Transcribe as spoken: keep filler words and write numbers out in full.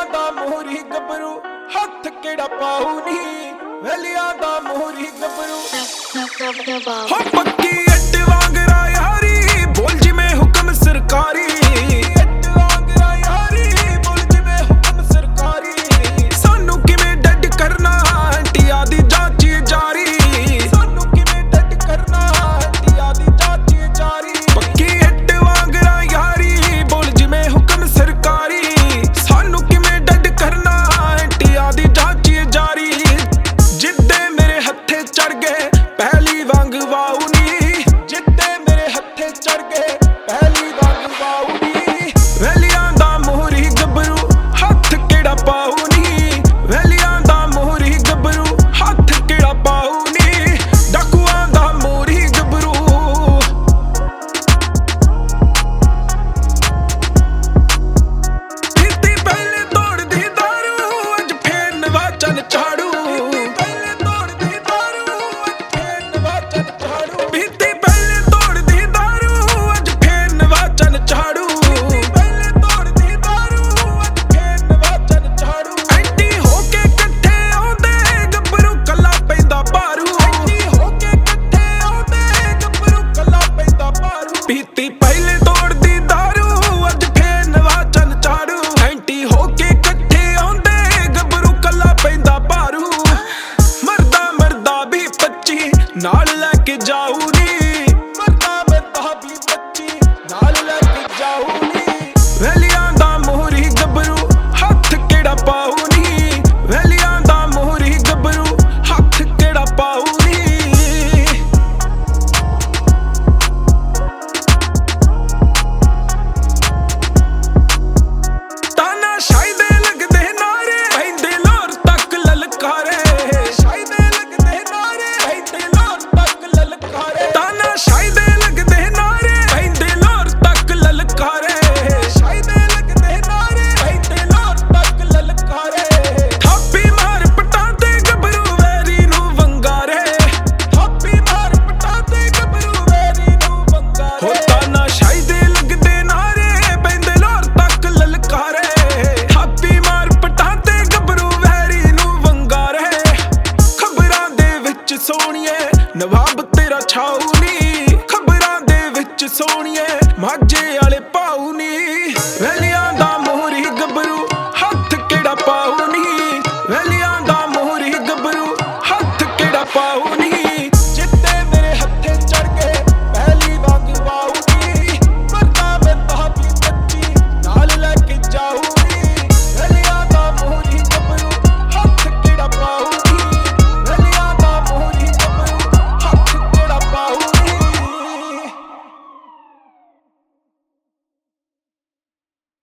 दा मोहरी गबरू हथ केड़ा पाऊ नी वेलिया दा मोहरी गबरू हो पक्की अड्ड वांगरा यारी बोल जी में हुक्म सरकारी अड्ड वांगरा यारी बोल जी में हुक्म सरकारी सानू किवें डड करना इंडिया दी जांच जारी सानू किवें डड करना इंडिया दी जांच जारी पक्की अड्ड वांगरा यारी बोल जी में हुक्म सरकारी सानू किवें डड करना इंडिया दी जांच जारी जिद्दे मेरे हत्थे चढ़ गए पहली वांग वाऊ नी जिद्दे मेरे हत्थे चढ़ गए पहली वांग वाऊ नी वेलियां दा मोहरी गबरू हथ केड़ा पाऊ नी वेलियां दा मोहरी गबरू हथ केड़ा पाऊ नी डाकुआं दा मोहरी गबरू पीती पहले तोड़ दी दारू अज फेर नवाचन झाड़ू पहले तोड़ दी दारू अज फेर नवाचन झाड़ू पीती पहले तोड़ दी दारू अज फेर नवाचन झाड़ू पहले तोड़ दी दारू अज फेर नवाचन झाड़ू एंटी होके कट्ठे आउंदे गबरू कला पैंदा भारू एंटी होके कट्ठे आउंदे गबरू कला पैंदा भारू पीती पहले तोड़ दी दारू अज फेर नवाचन झाड़ू एंटी होके कट्ठे आउंदे गबरू कला पैंदा भारू मरदा मरदा भी पच्ची नाल लैके जाऊ नी मरदा मरदा भी पच्ची नाल लैके जाऊ नी वेलियां दा मोहरी गबरू हथ केड़ा पाऊ नी वेलियां दा मोहरी गबरू हथ केड़ा पाऊ नी ताना शायदे लगदे नारे पैंदे लोर तक ललकारे शायदे लगदे नारे पैंदे लोर तक ललकारे ताना शायदे लगदे नारे पैंदे लोर तक ललकारे शायदे लगदे नारे पैंदे लोर तक ललकारे थापी मार पटाते गबरू वैरी नू वंगारे थापी मार पटाते गबरू वैरी नू वंगारे हो ताना शायदे लगदे नारे पैंदे लोर तक ललकारे थापी मार पटाते गबरू वैरी नू वंगारे खबरां दे विच सोहणीए नवाब तेरा छाऊ नी खबरां दे विच सोहणीए